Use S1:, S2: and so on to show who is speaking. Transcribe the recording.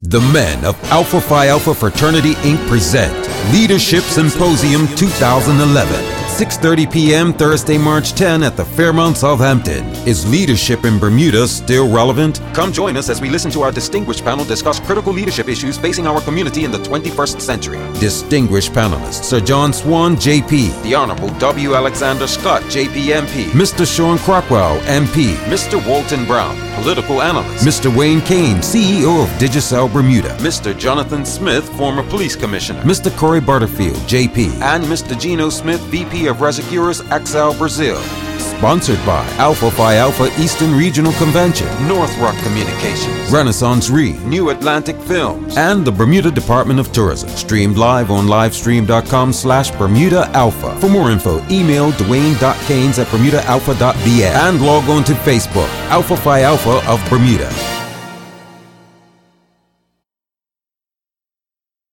S1: The men of Alpha Phi Alpha Fraternity Inc. present Leadership Symposium 2011. 6:30 p.m. Thursday, March 10 at the Fairmount, Southampton. Is leadership in Bermuda still relevant? Come join us as we listen to our distinguished panel discuss critical leadership issues facing our community in the 21st century. Distinguished panelists: Sir John Swan, JP, the Honorable W. Alexander Scott, JP MP, Mr. Sean Crockwell, MP, Mr. Walton Brown, political analyst, Mr. Wayne Kane, CEO of Digicel Bermuda, Mr. Jonathan Smith, former police commissioner, Mr. Corey Butterfield, JP, and Mr. Gino Smith, VP of Resecuras Axel Brazil. Sponsored by Alpha Phi Alpha Eastern Regional Convention, North Rock Communications, Renaissance Re, New Atlantic Films, and the Bermuda Department of Tourism. Streamed live on livestream.com/Bermuda Alpha. For more info, email Dwayne.Canes@BermudaAlpha.bn and log on to Facebook, Alpha Phi Alpha of Bermuda.